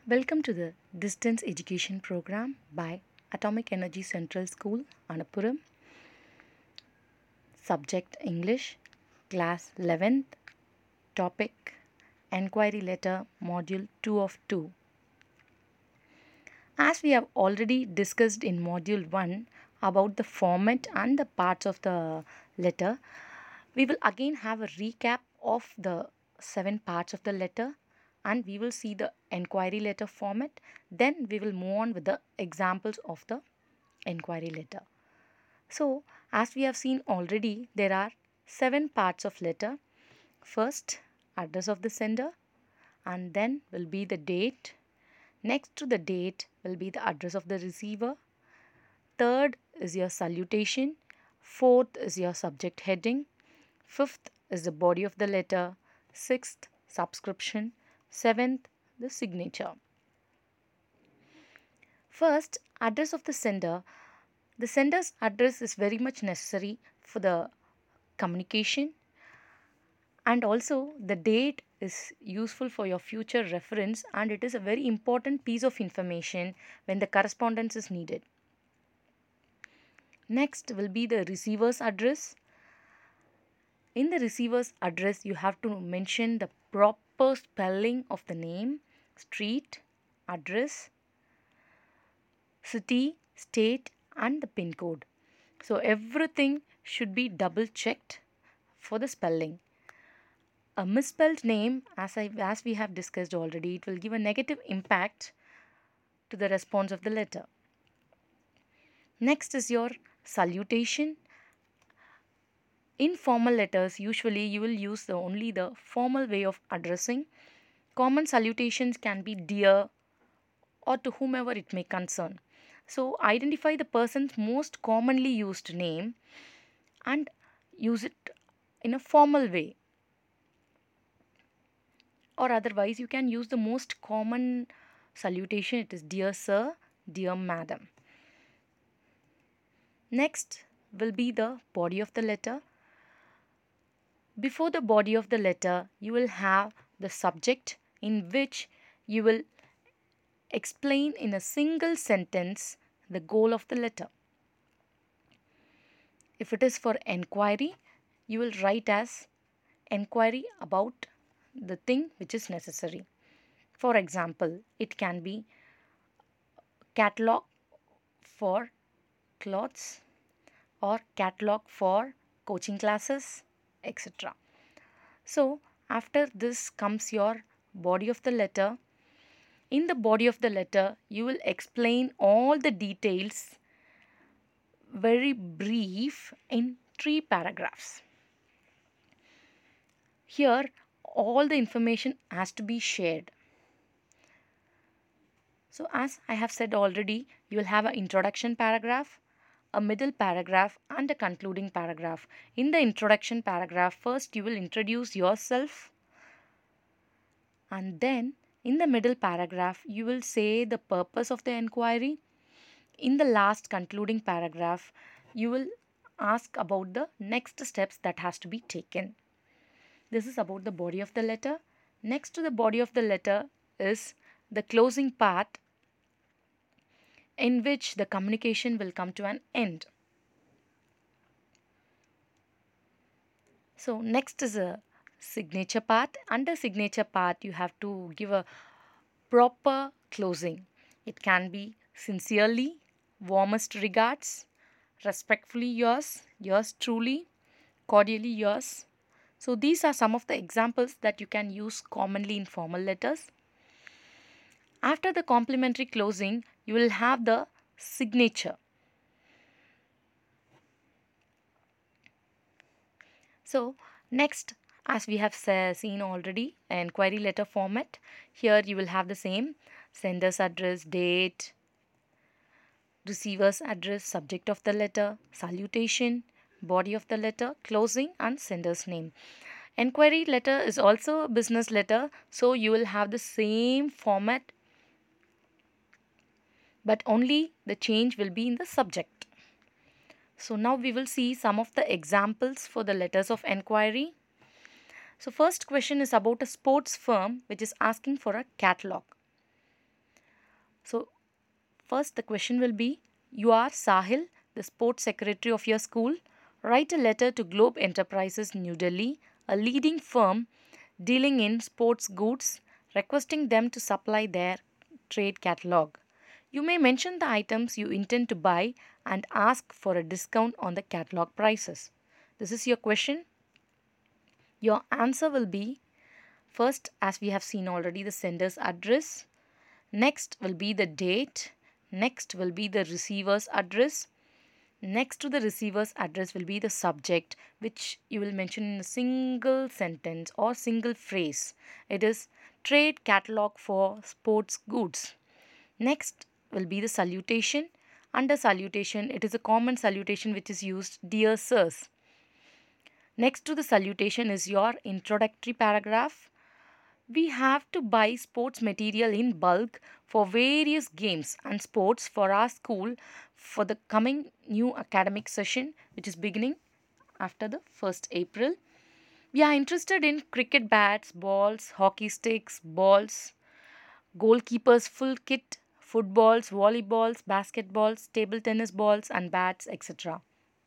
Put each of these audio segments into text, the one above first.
Welcome to the Distance Education Program by Atomic Energy Central School, Anapuram. Subject English, Class 11th, Topic Enquiry Letter, Module 2 of 2. As we have already discussed in Module 1 about the format and the parts of the letter, we will again have a recap of the 7 parts of the letter and we will see the enquiry letter format. Then we will move on with the examples of the enquiry letter. So, as we have seen already, there are 7 parts of letter. First, address of the sender, and then will be the date. Next to the date will be the address of the receiver. Third is your salutation. Fourth is your subject heading. Fifth is the body of the letter. Sixth, subscription. Seventh, the signature. First, address of the sender. The sender's address is very much necessary for the communication, and also the date is useful for your future reference, and it is a very important piece of information when the correspondence is needed. Next will be the receiver's address. In the receiver's address, you have to mention the proper spelling of the name, street, address, city, state, and the pin code. So everything should be double checked for the spelling. A misspelled name, as we have discussed already, it will give a negative impact to the response of the letter. Next is your salutation. In formal letters, usually you will use only the formal way of addressing. Common salutations can be dear or to whomever it may concern. So identify the person's most commonly used name and use it in a formal way. Or otherwise, you can use the most common salutation. It is dear sir, dear madam. Next will be the body of the letter. Before the body of the letter, you will have the subject in which you will explain in a single sentence the goal of the letter. If it is for enquiry, you will write as enquiry about the thing which is necessary. For example, it can be catalog for clothes or catalog for coaching classes, etc. So, after this comes your body of the letter. In the body of the letter, you will explain all the details very brief in 3 paragraphs. Here, all the information has to be shared. So, as I have said already, you will have an introduction paragraph, a middle paragraph, and a concluding paragraph. In the introduction paragraph, first you will introduce yourself, and then in the middle paragraph, you will say the purpose of the enquiry. In the last concluding paragraph, you will ask about the next steps that has to be taken. This is about the body of the letter. Next to the body of the letter is the closing part, in which the communication will come to an end. So next is a signature part. Under signature part, you have to give a proper closing. It can be sincerely, warmest regards, respectfully yours, yours truly, cordially yours. So these are some of the examples that you can use commonly in formal letters. After the complimentary closing, you will have the signature. So next, as we have seen already, enquiry letter format. Here you will have the same sender's address, date, receiver's address, subject of the letter, salutation, body of the letter, closing, and sender's name. Enquiry letter is also a business letter, so you will have the same format, but only the change will be in the subject. So now we will see some of the examples for the letters of enquiry. So first question is about a sports firm which is asking for a catalog. So first, the question will be, you are Sahil, the sports secretary of your school. Write a letter to Globe Enterprises, New Delhi, a leading firm dealing in sports goods, requesting them to supply their trade catalog. You may mention the items you intend to buy and ask for a discount on the catalog prices. This is your question. Your answer will be, first, as we have seen already, the sender's address. Next will be the date. Next will be the receiver's address. Next to the receiver's address will be the subject, which you will mention in a single sentence or single phrase. It is trade catalog for sports goods. Next will be the salutation. Under salutation, it is a common salutation which is used, dear sirs. Next to the salutation is your introductory paragraph. We have to buy sports material in bulk for various games and sports for our school for the coming new academic session, which is beginning after the 1st April. We are interested in cricket bats, balls, hockey sticks, balls, goalkeepers full kit, footballs, volleyballs, basketballs, table tennis balls and bats, etc.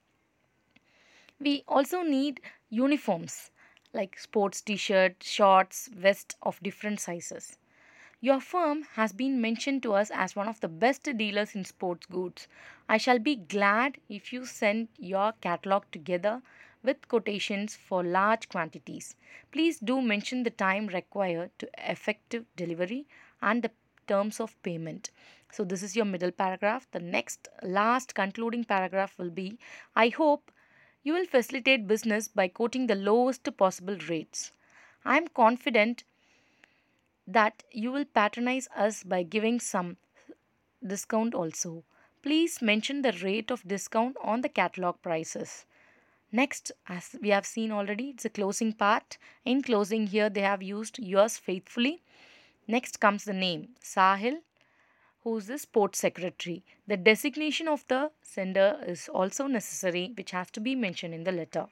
We also need uniforms like sports t-shirt, shorts, vest of different sizes. Your firm has been mentioned to us as one of the best dealers in sports goods. I shall be glad if you send your catalog together with quotations for large quantities. Please do mention the time required to effective delivery and the terms of payment. So this is your middle paragraph. The next last concluding paragraph will be, I hope you will facilitate business by quoting the lowest possible rates. I am confident that you will patronize us by giving some discount also. Please mention the rate of discount on the catalog prices. Next, as we have seen already, it's a closing part. In closing, here they have used yours faithfully. Next comes the name Sahil, who is the sports secretary. The designation of the sender is also necessary, which has to be mentioned in the letter.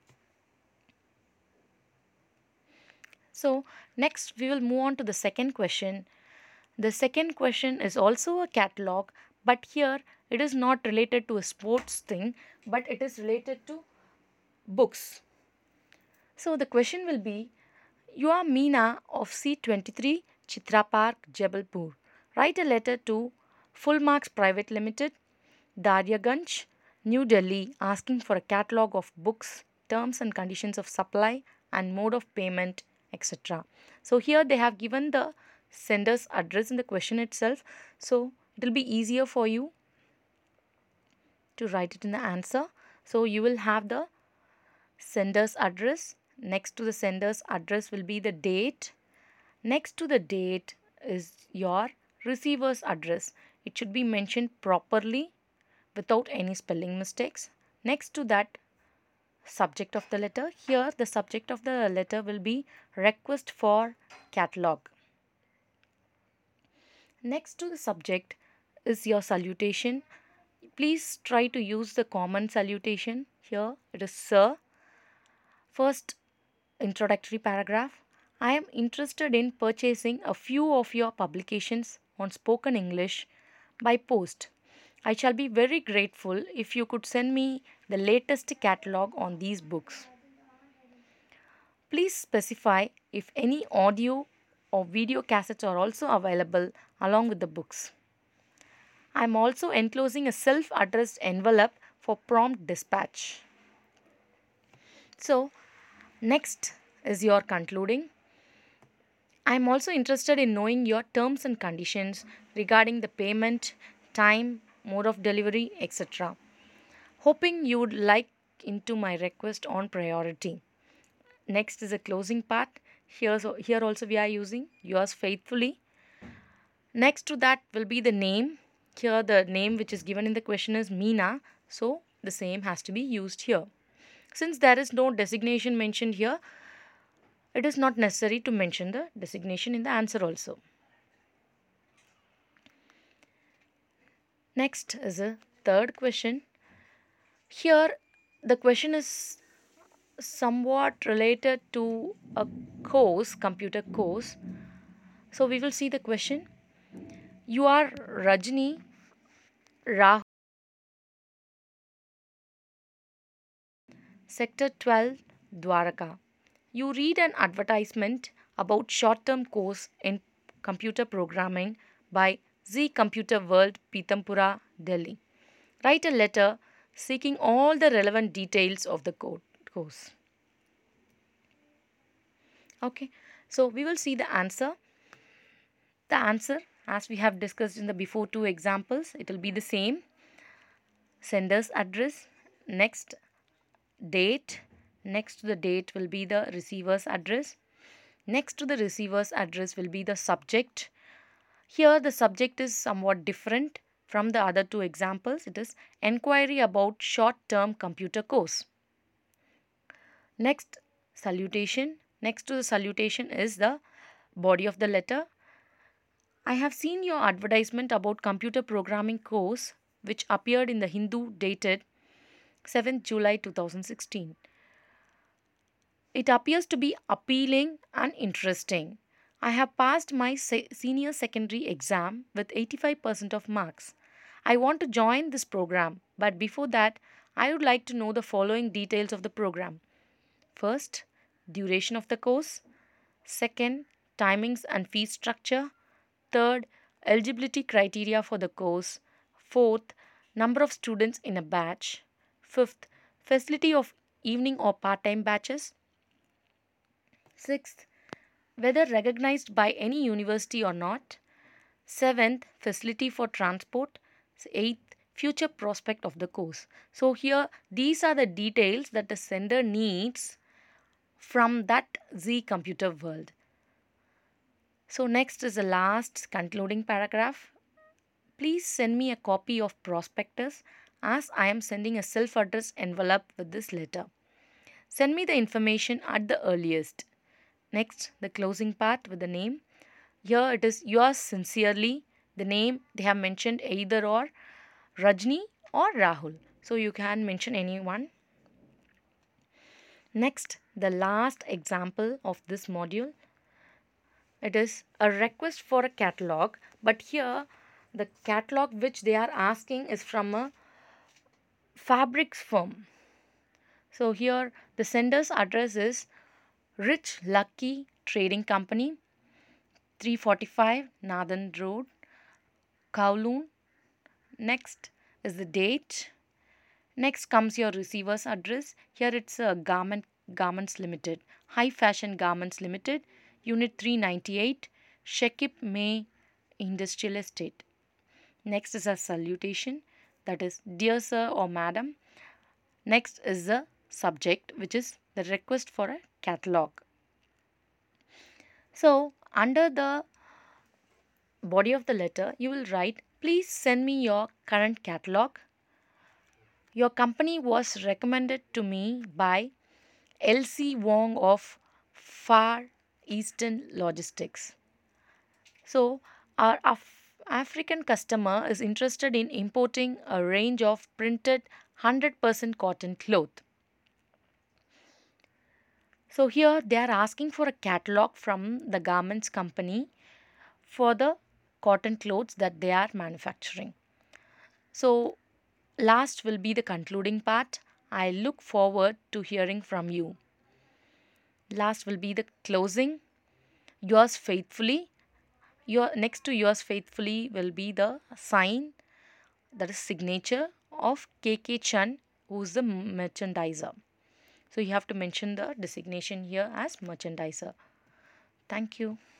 So, next we will move on to the second question. The second question is also a catalog, but here it is not related to a sports thing, but it is related to books. So, the question will be, you are Meena of C23 Chitra Park, Jabalpur. Write a letter to Full Marks Private Limited, Daryaganj, New Delhi, asking for a catalogue of books, terms and conditions of supply, and mode of payment, etc. So here they have given the sender's address in the question itself. So it will be easier for you to write it in the answer. So you will have the sender's address. Next to the sender's address will be the date. Next to the date is your receiver's address. It should be mentioned properly without any spelling mistakes. Next to that, subject of the letter. Here the subject of the letter will be request for catalog. Next to the subject is your salutation. Please try to use the common salutation. Here it is sir. First, introductory paragraph. I am interested in purchasing a few of your publications on spoken English by post. I shall be very grateful if you could send me the latest catalog on these books. Please specify if any audio or video cassettes are also available along with the books. I am also enclosing a self-addressed envelope for prompt dispatch. So, next is your concluding. I am also interested in knowing your terms and conditions regarding the payment, time, mode of delivery, etc. Hoping you would like into my request on priority. Next is a closing part. Here also we are using yours faithfully. Next to that will be the name. Here the name which is given in the question is Meena. So the same has to be used here. Since there is no designation mentioned here, it is not necessary to mention the designation in the answer also. Next is a third question. Here the question is somewhat related to a course, computer course. So we will see the question. You are Rajni Rahul, Sector 12, Dwaraka. You read an advertisement about short-term course in computer programming by Z Computer World, Pitampura, Delhi. Write a letter seeking all the relevant details of the course. Okay, so we will see the answer. The answer, as we have discussed in the before two examples, it will be the same. Sender's address, next date, next to the date will be the receiver's address, next to the receiver's address will be the subject. Here the subject is somewhat different from the other two examples. It is enquiry about short term computer course. Next, salutation. Next to the salutation is the body of the letter. I have seen your advertisement about computer programming course which appeared in the Hindu dated 7th July 2016. It appears to be appealing and interesting. I have passed my senior secondary exam with 85% of marks. I want to join this program, but before that, I would like to know the following details of the program. First, duration of the course. Second, timings and fee structure. Third, eligibility criteria for the course. Fourth, number of students in a batch. Fifth, facility of evening or part time batches. Sixth, whether recognized by any university or not. Seventh, facility for transport. Eighth, future prospect of the course. So here these are the details that the sender needs from that Z Computer World. So next is the last concluding paragraph. Please send me a copy of prospectus as I am sending a self-addressed envelope with this letter. Send me the information at the earliest. Next, the closing part with the name. Here it is yours sincerely. The name they have mentioned either or Rajni or Rahul. So you can mention anyone. Next, the last example of this module. It is a request for a catalog, but here the catalog which they are asking is from a fabrics firm. So here the sender's address is Rich Lucky Trading Company, 345 Nathan Road, Kowloon. Next is the date. Next comes your receiver's address. Here it's a Garments Limited, High Fashion Garments Limited, Unit 398, Shekip May Industrial Estate. Next is a salutation, that is Dear Sir or Madam. Next is the subject, which is the request for a catalog. So under the body of the letter, you will write, please send me your current catalog. Your company was recommended to me by LC Wong of Far Eastern Logistics. So, our African customer is interested in importing a range of printed 100% cotton cloth. So, here they are asking for a catalog from the garments company for the cotton clothes that they are manufacturing. So, last will be the concluding part. I look forward to hearing from you. Last will be the closing. Yours faithfully. Your next to yours faithfully will be the sign, that is signature of KK Chan, who is the merchandiser. So you have to mention the designation here as merchandiser. Thank you.